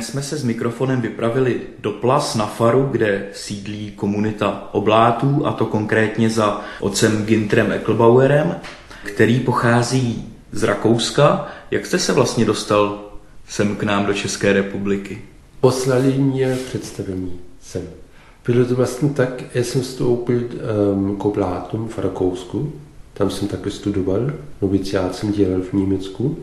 Dnes jsme se s mikrofonem vypravili do Plas na Faru, kde sídlí komunita oblátů, a to konkrétně za otcem Günterem Eckelbauerem, který pochází z Rakouska. Jak jste se vlastně dostal sem k nám do České republiky? Poslali mě představení sem. Bylo to vlastně tak, já jsem vstoupil k oblátům v Rakousku, tam jsem také studoval, noviciát jsem dělal v Německu.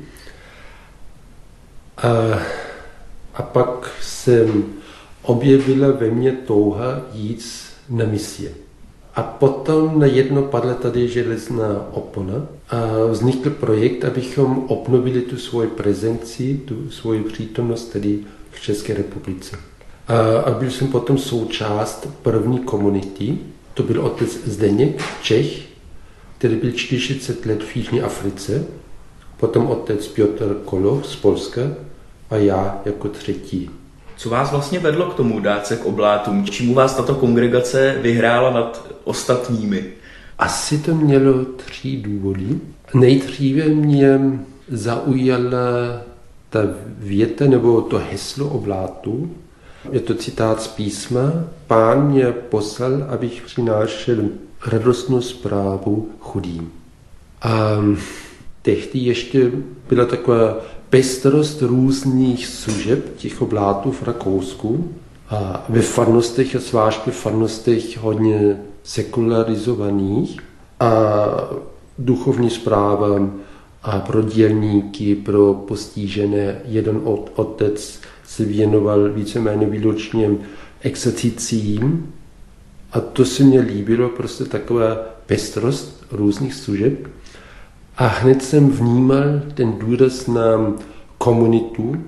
A pak jsem objevila ve mně touha jít na misie. A potom najednou padla tady železná opona a vznikl projekt, abychom obnovili tu svoji prezenci, tu svoji přítomnost tady v České republice. A byl jsem potom součást první komunity, to byl otec Zdeněk, Čech, který byl 40 let v Jižní Africe, potom otec Piotr Koloch z Polska a já jako třetí. Co vás vlastně vedlo k tomu dát se k oblátům? Čemu vás tato kongregace vyhrála nad ostatními? Asi to mělo 3 důvody. Nejdříve mě zaujala ta věta nebo to heslo oblátů. Je to citát z písma. Pán mě poslal, abych přinášel radostnou zprávu chudým. A tehdy ještě byla taková pestrost různých služeb těch oblátů v Rakousku a ve farnostech a zvláště v farnostech hodně sekularizovaných a duchovní správa a pro dělníky, pro postižené. Jeden otec se věnoval víceméně výlučně exercicím a to se mně líbilo, prostě taková pestrost různých služeb. A hned jsem vnímal ten důraz na komunitu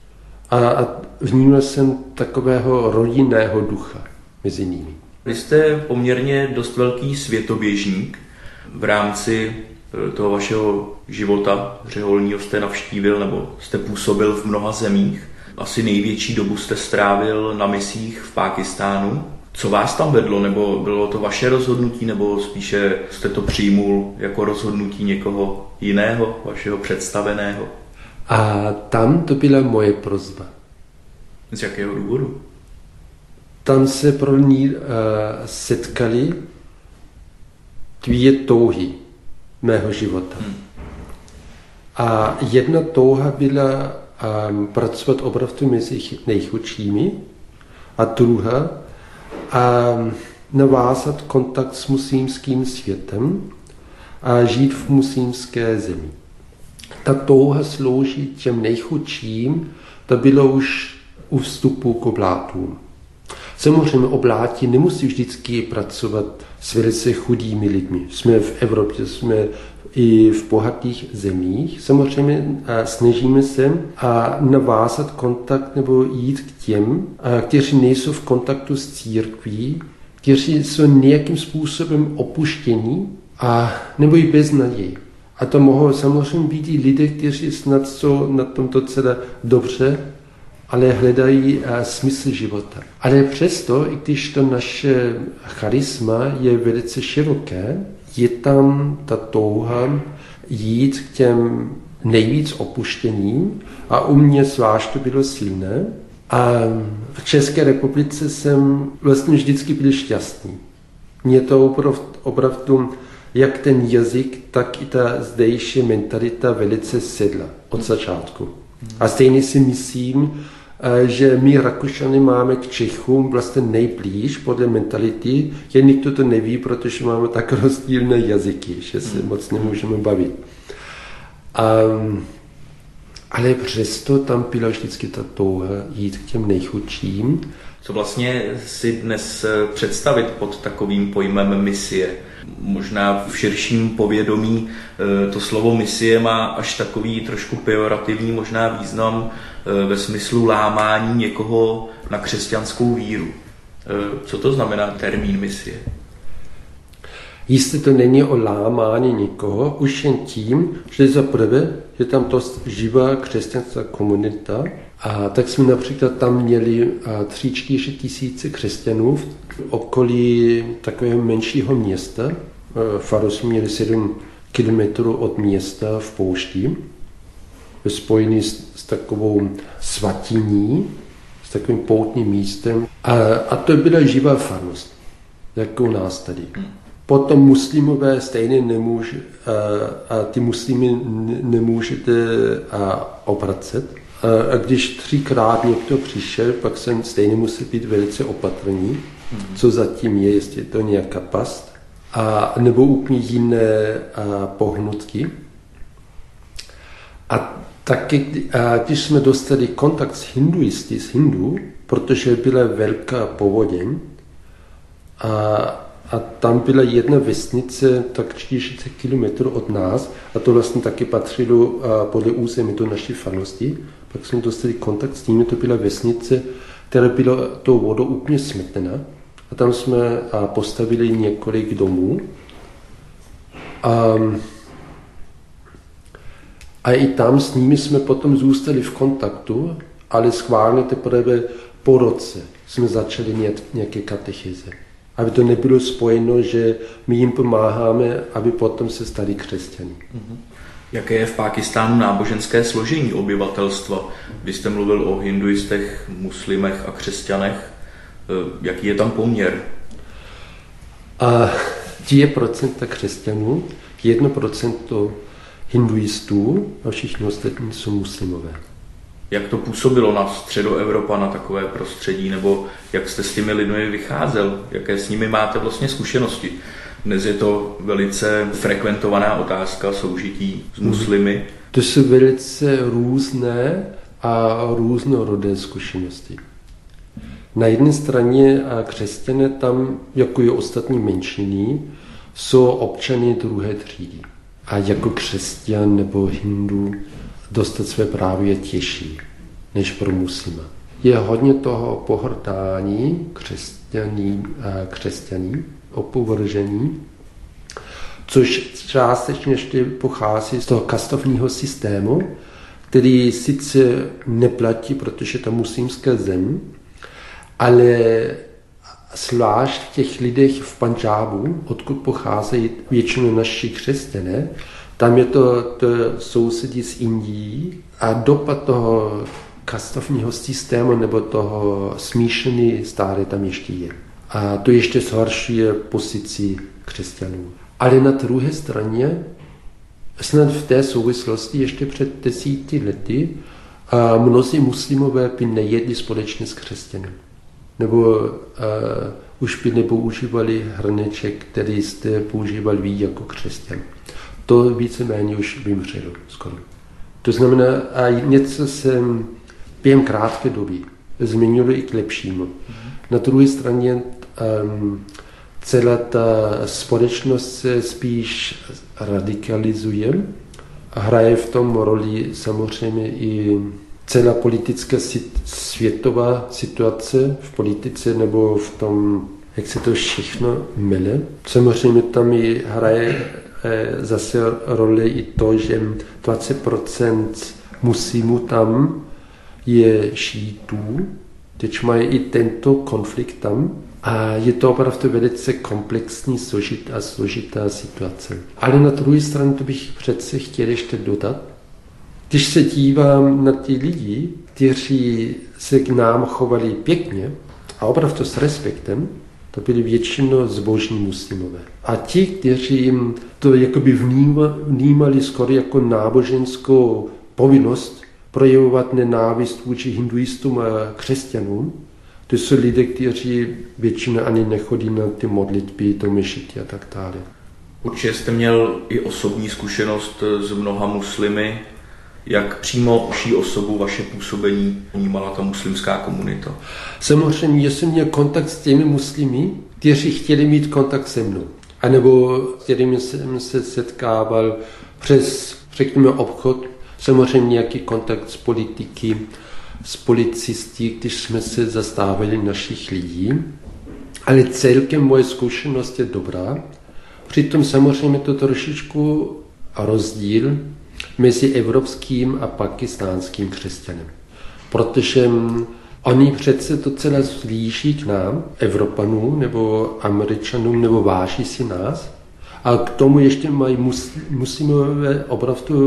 a vnímal jsem takového rodinného ducha mezi nimi. Vy jste poměrně dost velký světoběžník. V rámci toho vašeho života řeholního jste navštívil nebo jste působil v mnoha zemích. Asi největší dobu jste strávil na misích v Pákistánu. Co vás tam vedlo, nebo bylo to vaše rozhodnutí, nebo spíše jste to přijmul jako rozhodnutí někoho jiného, vašeho představeného? A tam to byla moje prosba. Z jakého důvodu? Tam se pro ní setkali 2 touhy mého života. A jedna touha byla pracovat opravdu mezi nejchudšími a druhá a navázat kontakt s muslimským světem a žít v muslimské zemi. Ta touha sloužit těm nejchudším, to bylo už u vstupu k oblátům. Samozřejmě obláti nemusí vždycky pracovat s velice chudými lidmi. Jsme v Evropě, jsme i v bohatých zemích. Samozřejmě snažíme se navázat kontakt nebo jít k těm, kteří nejsou v kontaktu s církví, kteří jsou nějakým způsobem opuštění nebo i bez naděje. A to mohou samozřejmě být i lidé, kteří snad jsou na tom docela dobře, ale hledají smysl života. Ale přesto, i když to naše charisma je velice široké, je tam ta touha jít k těm nejvíc opuštěným a u mě zvlášť to bylo silné. A v České republice jsem vlastně vždycky byl šťastný. Mně to opravdu jak ten jazyk, tak i ta zdejší mentalita velice sedla od začátku. A stejně si myslím, že my Rakušany máme k Čechům vlastně nejblíž podle mentality, jen nikdo to neví, protože máme tak rozdílné jazyky, že se moc nemůžeme bavit. Ale přesto tam byla vždycky ta touha jít k těm nejchudším. Co vlastně si dnes představit pod takovým pojmem misie? Možná v širším povědomí to slovo misie má až takový trošku pejorativní možná význam ve smyslu lámání někoho na křesťanskou víru. Co to znamená termín misie? Jistě to není o lámání někoho, už jen tím, že za prvé je tam dost živá křesťanská komunita. A tak jsme například tam měli 3-4 tisíce křesťanů v okolí takového menšího města. Faru jsme měli 7 kilometrů od města v poušti. spojený s takovou svatyní, s takovým poutním místem. A to byla živá farnost, jako u nás tady. Potom muslimové stejně nemůže, a ty muslimy nemůžete obracet. A když 3krát někdo přišel, pak jsem stejně musel být velice opatrný, co zatím je, jestli je to nějaká past, nebo úplně jiné pohnutky. A taky, když jsme dostali kontakt s hinduisty, s Hindů, protože byla velká povodeň, a tam byla jedna vesnice, tak 40 kilometrů od nás, a to vlastně taky patřilo podle území do naší farnosti. Pak jsme dostali kontakt s nimi, to byla vesnice, která byla tou vodou úplně smetena. A tam jsme postavili několik domů. A i tam s nimi jsme potom zůstali v kontaktu, ale schválně teprve po roce jsme začali nějaké katechéze. Aby to nebylo spojeno, že my jim pomáháme, aby potom se stali křesťany. Jaké je v Pákistánu náboženské složení obyvatelstva? Vy jste mluvil o hinduistech, muslimech a křesťanech. Jaký je tam poměr? 2% křesťanů, 1% hinduistů a všichni ostatní jsou muslimové. Jak to působilo na Středoevropa, na takové prostředí, nebo jak jste s těmi lidmi vycházel? Jaké s nimi máte vlastně zkušenosti? Dnes je to velice frekventovaná otázka soužití s muslimy. To jsou velice různé a různorodé zkušenosti. Na jedné straně křesťané tam, jako i ostatní menšiny, jsou občany druhé třídy. A jako křesťan nebo hindu dostat své právo je těžší než pro muslima. Je hodně toho pohrdání křesťaní, opovržení, což částečně ještě pochází z toho kastovního systému, který sice neplatí, protože to muslimská zem, ale zvlášť v těch lidech v Pandžábu, odkud pocházejí většinou naši křesťané, tam je to sousedí s Indií a dopad toho kastovního systému nebo toho smíšený stále tam ještě je. A to ještě zhoršuje pozici křesťanů. Ale na druhé straně, snad v té souvislosti ještě před 10 lety, mnozí muslimové by nejedli společně s křesťany. Nebo už by nepoužívali hrneček, který jste používal vy jako křesťan. To víceméně už vymřelo skoro. To znamená, něco se během krátké doby změnilo i k lepšímu. Na druhé straně celá ta společnost se spíš radikalizuje a hraje v tom roli samozřejmě i celá politická světová situace v politice nebo v tom, jak se to všechno mele. Samozřejmě tam i hraje zase roli i to, že 20% muslimů tam je šítů, teď mají i tento konflikt tam a je to opravdu velice komplexní, složitá situace. Ale na druhé straně to bych přece chtěl ještě dodat. Když se dívám na ty lidi, kteří se k nám chovali pěkně a opravdu s respektem, to byli většinou zbožní muslimové. A ti, kteří to jakoby vnímali skoro jako náboženskou povinnost projevovat nenávist vůči hinduistům a křesťanům, to jsou lidé, kteří většinou ani nechodí na ty modlitby, do mešity a tak dále. Určitě jste měl i osobní zkušenost s mnoha muslimy. Jak přímo uší osobu vaše působení vnímala ta muslimská komunita? Samozřejmě, že jsem měl kontakt s těmi muslimy, kteří chtěli mít kontakt se mnou. A nebo s kterými jsem se setkával přes, řekněme, obchod. Samozřejmě nějaký kontakt s politiky, s policisty, když jsme se zastávali našich lidí. Ale celkem moje zkušenost je dobrá. Přitom samozřejmě to trošičku rozdíl mezi evropským a pakistánským křesťanem. Protože oni přece docela zlíží k nám, Evropanům nebo Američanům, nebo váží si nás. A k tomu ještě mají muslimové opravdu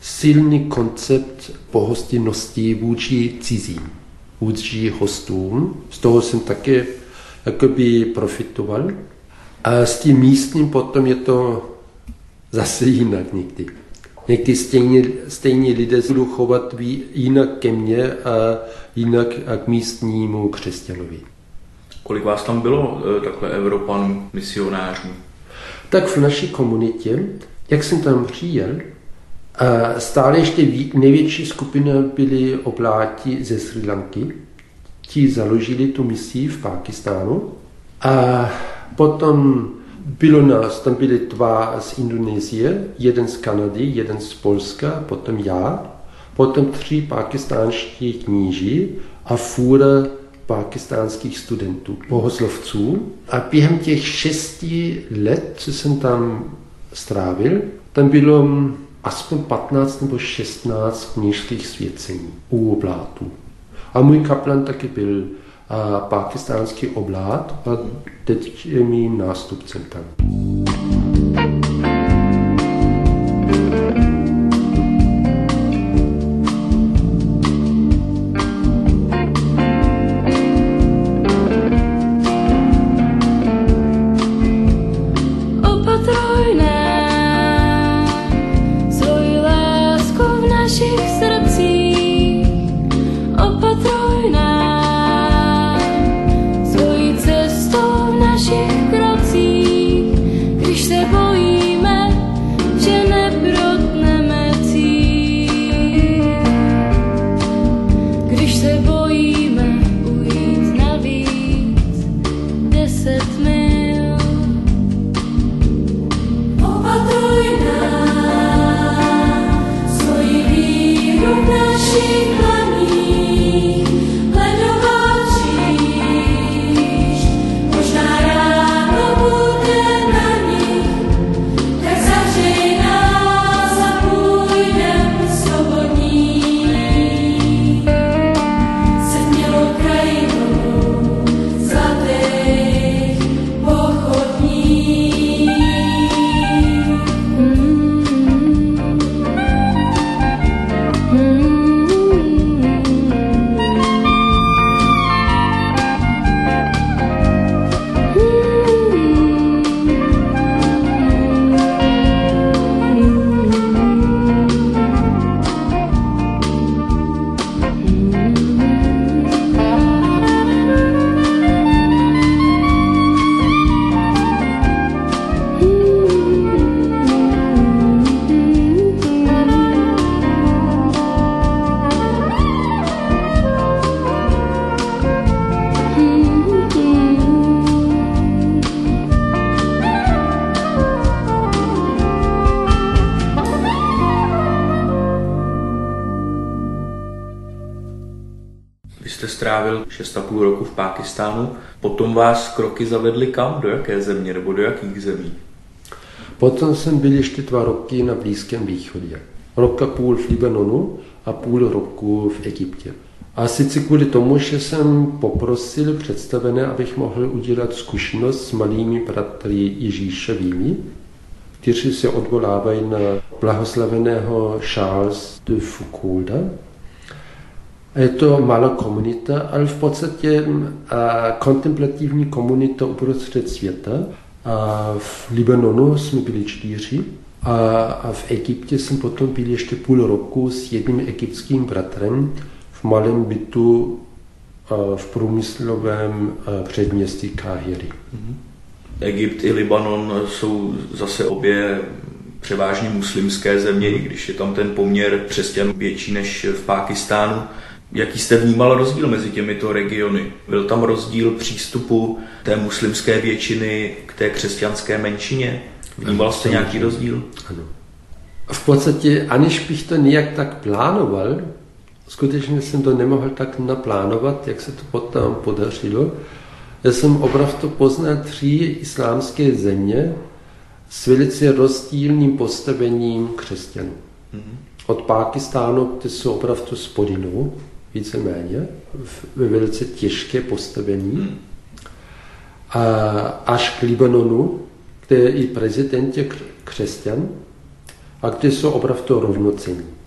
silný koncept pohostinnosti vůči cizím, vůči hostům. Z toho jsem také jakoby profitoval. A s tím místním potom je to zase jinak někdy. Někdy stejně lidé budou chovat jinak ke mně a jinak k místnímu křesťanovi. Kolik vás tam bylo takhle Evropanů, misionářů? Tak v naší komunitě, jak jsem tam přijel, stále ještě největší skupina byli obláti ze Srí Lanky. Ti založili tu misi v Pákistánu. A potom tam byli 2 z Indonésie, jeden z Kanady, jeden z Polska, potom já, potom 3 pákistánští kníži a fůra pákistánských studentů, bohoslovců. A během těch 6 let, co jsem tam strávil, tam bylo aspoň 15 nebo 16 kněžských svěcení u oblátů. A můj kaplan taky byl pákistánský oblát a teď je mým nástupcem tam. Strávil 6,5 roku v Pákistánu. Potom vás kroky zavedly kam? Do jaké země nebo do jakých zemí? Potom jsem byl ještě 2 roky na Blízkém východě. 1,5 roku v Libanonu a půl roku v Egyptě. A sice kvůli tomu, že jsem poprosil představené, abych mohl udělat zkušenost s malými bratry Ježíšovými, kteří se odvolávají na blahoslaveného Charles de Foucaulda. Je to malá komunita, ale v podstatě kontemplativní komunita uprostřed světa. A v Libanonu jsme byli 4 a v Egyptě jsem potom byl ještě půl roku s jedním egyptským bratrem v malém bytu v průmyslovém předměstí Káhiry. Egypt i Libanon jsou zase obě převážně muslimské země, i když je tam ten poměr křesťanů větší než v Pákistánu. Jaký jste vnímal rozdíl mezi těmito regiony? Byl tam rozdíl přístupu té muslimské většiny k té křesťanské menšině? Vnímal jste nějaký rozdíl? Ano. V podstatě, aniž bych to nějak tak plánoval, skutečně jsem to nemohl tak naplánovat, jak se to potom podařilo. Já jsem opravdu poznal 3 islámské země s velice rozdílným postavením křesťanů. Od Pákistánu, kde jsou opravdu spodinou, víceméně, ve velice těžké postavení, a až k Libanonu, kde i prezident je křesťan a kde jsou opravdu rovnocenní.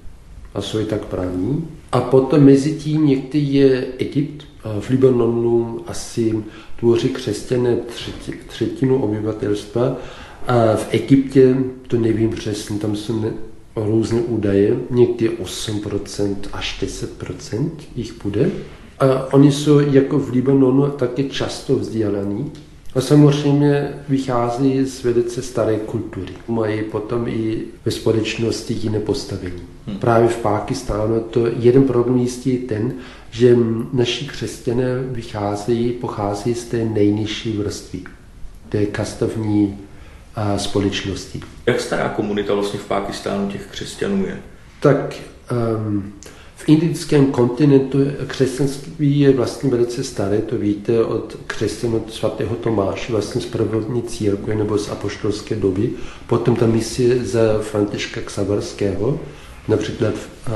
a jsou tak právní. A potom mezi tím někdy je Egypt. V Libanonu asi tvoří křesťané třetinu obyvatelstva. A v Egyptě, to nevím přesně, tam jsou různé údaje, někdy 8% až 10% jich bude. A oni jsou jako v Libanonu také často vzdělaní. A samozřejmě vychází z velice staré kultury. Mají potom i ve společnosti jiné postavení. Právě v Pákistánu to jeden problém jistý je ten, že naši křesťané pochází z té nejnižší vrstvy, té kastovní společnosti. Jak stará komunita vlastně v Pákistánu těch křesťanů je? Tak v indickém kontinentu křesťanství je vlastně velice staré, to víte od křesťanů svatého Tomáše, vlastně z prvotní církve nebo z apoštolské doby. Potom ta misie za Františka Xaverského, například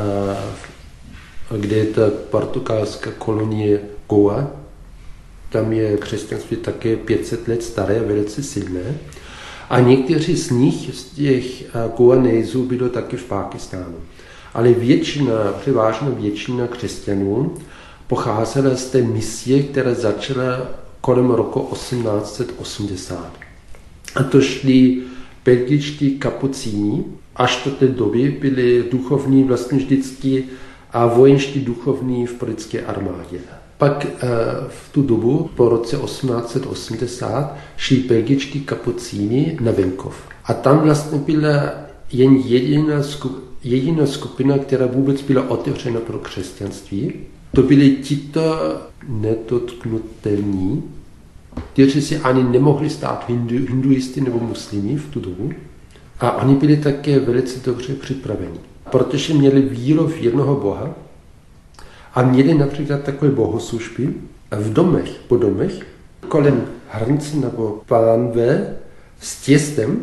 kde je ta portugalská kolonie Goa, tam je křesťanství také 500 let staré a velice silné. A někteří z nich, z těch Goanejzů, bylo taky v Pákistánu. Ale převážná většina křesťanů pocházela z té misie, která začala kolem roku 1880. A to šli belgičtí kapucíni, až do té doby byli duchovní vlastně vždycky a vojenští duchovní v britské armádě. Pak v tu dobu, po roce 1880, šli belgičtí kapucíni na venkov. A tam vlastně byla jen jediná skupina, která vůbec byla otevřena pro křesťanství. To byli tito nedotknutelní, kteří si ani nemohli stát hinduisty nebo muslimy v tu dobu. A oni byli také velice dobře připraveni, protože měli víru v jednoho Boha a měli například takové bohoslužby po domech, kolem hrnce nebo pánve s těstem,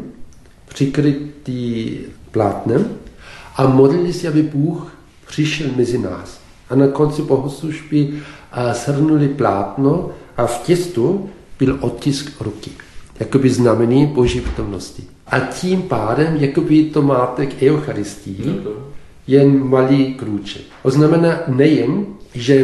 přikrytý plátnem, a modlili se, aby Bůh přišel mezi nás. A na konci bohoslužby shrnuli plátno a v těstu byl odtisk ruky, jakoby znamení Boží přítomnosti. A tím pádem, jakoby to máte k Eucharistii, jen malý krůček. To znamená nejen, že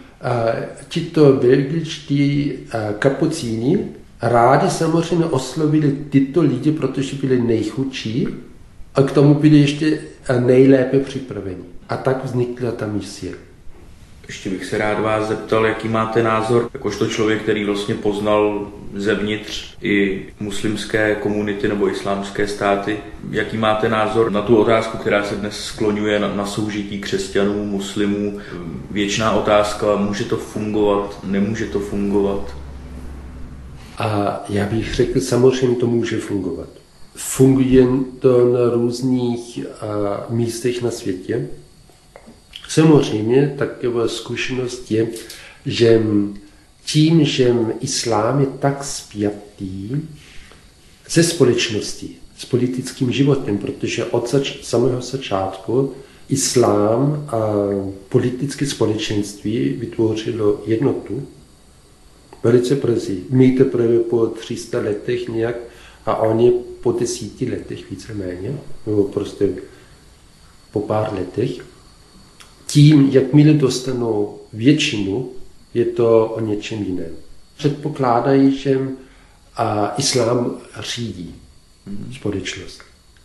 tito belgičtí kapucíni rádi samozřejmě oslovili tyto lidi, protože byli nejchudší a k tomu byli ještě nejlépe připraveni. A tak vznikla ta misie. Ještě bych se rád vás zeptal, jaký máte názor, jakožto člověk, který vlastně poznal zevnitř i muslimské komunity nebo islámské státy, jaký máte názor na tu otázku, která se dnes skloňuje na soužití křesťanů, muslimů. Věčná otázka, může to fungovat, nemůže to fungovat? A já bych řekl, samozřejmě to může fungovat. Funguje to na různých místech na světě. Samozřejmě taková zkušenost je, že tím, že islám je tak spjatý se společností, s politickým životem, protože od samého začátku islám a politické společenství vytvořilo jednotu velice brzy. My teprve po 300 letech nějak a oni po 10 letech víceméně, nebo prostě po pár letech. Tím, jakmile dostanou většinu, je to o něčem jiném. Předpokládají, že islám řídí společnost.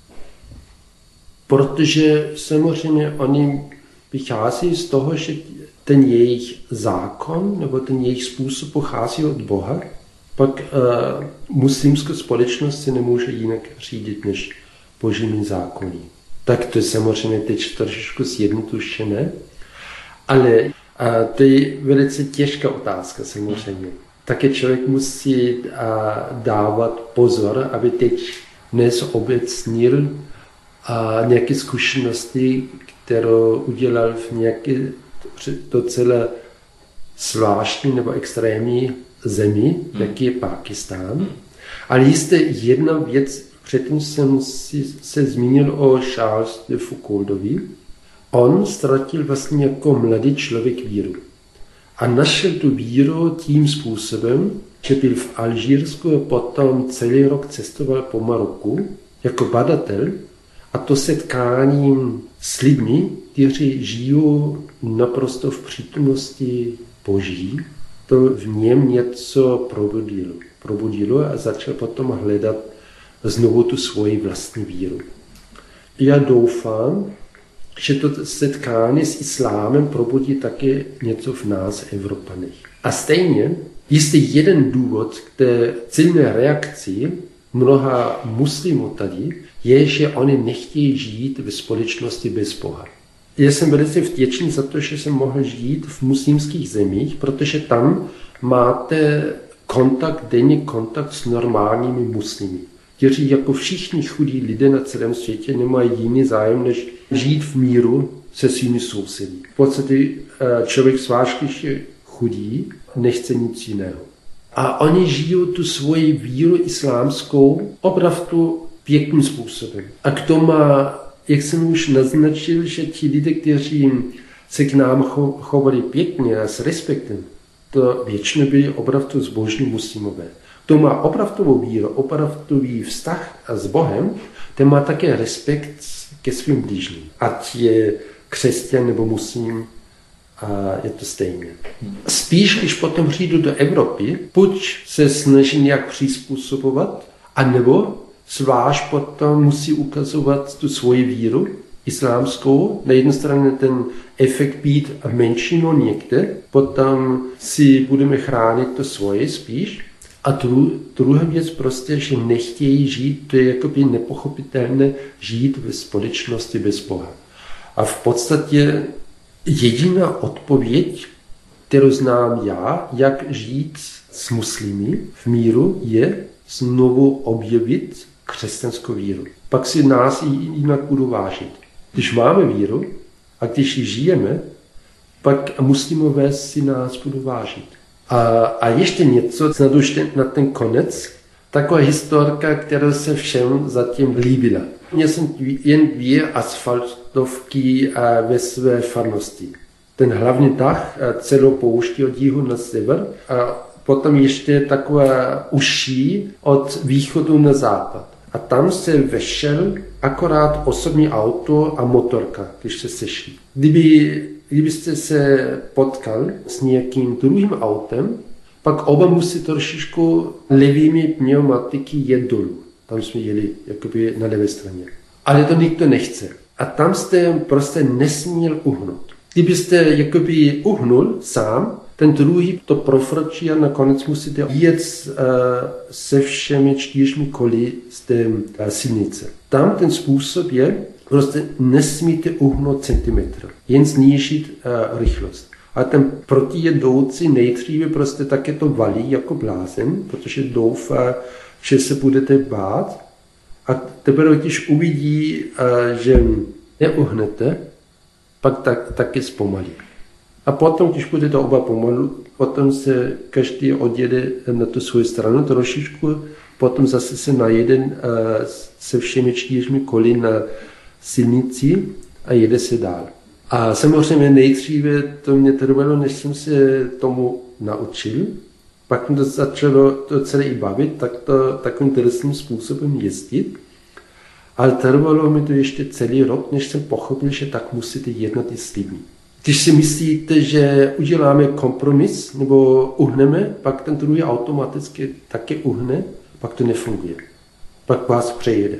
Protože samozřejmě oni vychází z toho, že ten jejich zákon nebo ten jejich způsob pochází od Boha, pak muslimská společnost se nemůže jinak řídit než božími zákony. Tak to je samozřejmě teď trošičku zjednodušené, ale to je velice těžká otázka samozřejmě. Také člověk musí dávat pozor, aby teď nezobecnil nějaké zkušenosti, kterou udělal v nějaké docela zvláštní nebo extrémní zemi, jaký je Pákistán. Ale jistě jedna věc, předtím jsem se zmínil o Charles de Foucaultovi. On ztratil vlastně jako mladý člověk víru. A našel tu víru tím způsobem, že byl v Alžírsku a potom celý rok cestoval po Maroku jako badatel A to setkání s lidmi, kteří žijou naprosto v přítomnosti Boží, to v něm něco probudilo a začal potom hledat znovu tu svoji vlastní víru. Já doufám, že to setkání s islámem probudí také něco v nás, Evropanech. A stejně, jistě jeden důvod k té silné reakci mnoha muslimů tady je, že oni nechtějí žít ve společnosti bez Boha. Já jsem velice vděčný za to, že jsem mohl žít v muslimských zemích, protože tam máte denní kontakt s normálními muslimy, kteří jako všichni chudí lidé na celém světě nemají jiný zájem, než žít v míru se svými sousedy. V podstatě člověk zvlášť, když je chudý, nechce nic jiného. A oni žijou tu svoji víru islámskou opravdu pěkným způsobem. A k tomu, jak jsem už naznačil, že ti lidé, kteří se k nám chovali pěkně a s respektem, to většinou byli opravdu zbožní muslimové. Kdo má opravdovou víru, opravdový vztah s Bohem, ten má také respekt ke svým blížním. Ať je křesťan nebo muslim, a je to stejné. Spíš, když potom přijdu do Evropy, buď se snaží nějak přizpůsobovat, anebo zvlášť potom musí ukazovat tu svoji víru islámskou. Na jedné straně ten efekt být menšinou někde, potom si budeme chránit to svoje spíš. A druhá věc prostě, že nechtějí žít, to je jakoby nepochopitelné žít ve společnosti bez Boha. A v podstatě jediná odpověď, kterou znám já, jak žít s muslimy v míru, je znovu objevit křesťanskou víru. Pak si nás jinak budou vážit. Když máme víru a když ji žijeme, pak muslimové si nás budou vážit. A ještě něco, snad už na ten konec, taková historka, která se všem zatím líbila. Měl jsem jen 2 asfaltovky ve své farnosti. Ten hlavní tah celou pouští od jihu na sever a potom ještě taková uší od východu na západ. A tam se vešel akorát osobní auto a motorka, když se sešli. Kdybyste se potkal s nějakým druhým autem, pak oba musí trošičku levými pneumatiky jet dolů. Tam jsme jeli jakoby na levé straně. Ale to nikdo nechce. A tam jste prostě nesměl uhnout. Kdybyste jakoby uhnul sám, ten druhý to profračí a nakonec musíte jet se všemi 4 koly z té silnice. Tam ten způsob je, prostě nesmíte uhnout centimetr, jen snížit rychlost. A ten protijedoucí nejdříve prostě také to valí jako blázen, protože doufá, že se budete bát. A teprve, když uvidí, že neuhnete, pak taky zpomalí. A potom, když budete oba pomalu, potom se každý odjede na tu svou stranu trošičku, potom zase se najede se všemi 4 koly na silnici a jede se dál. A samozřejmě nejdříve to mě trvalo, než jsem se tomu naučil. Pak mě to začalo to celé i bavit, tak to takovým drsným způsobem jezdit. Ale trvalo mi to ještě celý rok, než jsem pochopil, že tak musíte jednat i s lidmi. Když si myslíte, že uděláme kompromis nebo uhneme, pak ten druhý automaticky taky uhne, pak to nefunguje. Pak vás přejede.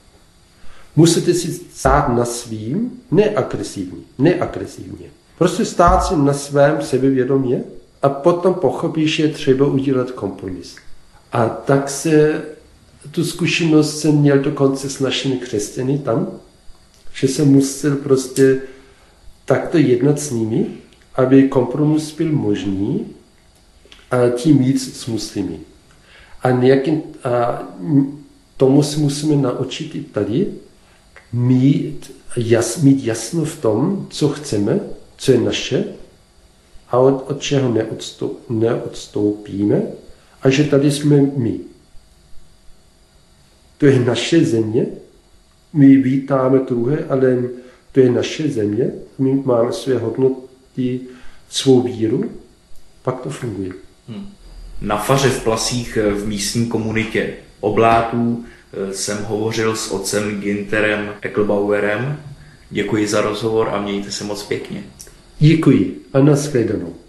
Musíte si stát na svým, neagresivně. Prostě stát si na svém sebevědomě a potom pochopíš, že je třeba udělat kompromis. A tak tu zkušenost jsem měl dokonce s našimi křesťany tam, že jsem musel prostě takto jednat s nimi, aby kompromis byl možný a tím víc s muslimy. A tomu se musíme naučit i tady, mít jasno v tom, co chceme, co je naše a od čeho neodstoupíme a že tady jsme my. To je naše země, my vítáme druhé, ale to je naše země, my máme své hodnoty, svou víru, pak to funguje. Na faře v Plasích v místní komunitě Oblátů jsem hovořil s otcem Günterem Eckelbauerem. Děkuji za rozhovor a mějte se moc pěkně. Děkuji a nashledanou.